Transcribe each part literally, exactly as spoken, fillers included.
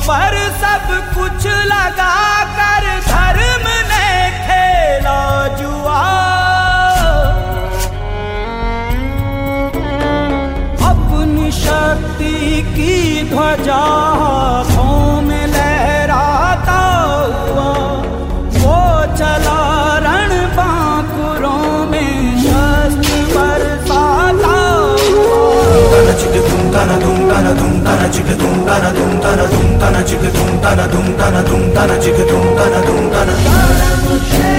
पर सब कुछ लगा कर धर्म ने खेला जुआ। अपनी शक्ति की ध्वजा हाथों में लहराता हुआ वो चला रण बांकुरों में शस्त्र बरसाता हुआ। चिक तुम तना तुम तना तुम तना चिक तुम तना तुम तना तुम तना चिक तुम तना तुम तना तुम तना चिक तुम तना तुम तना।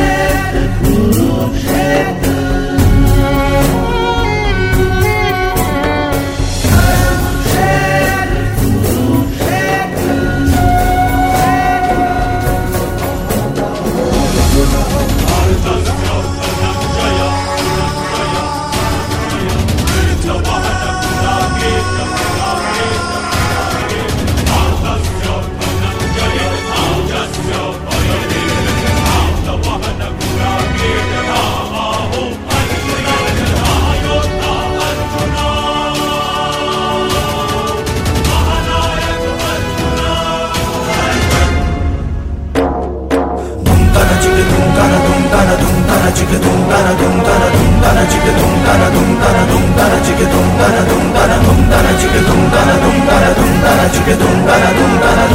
Chick tum tana tum tana tum tana chick tum tana tum tana tum tana chick tum tana tum tana tum tana chick tum tana tum tana tum tana chick tum tana tum tana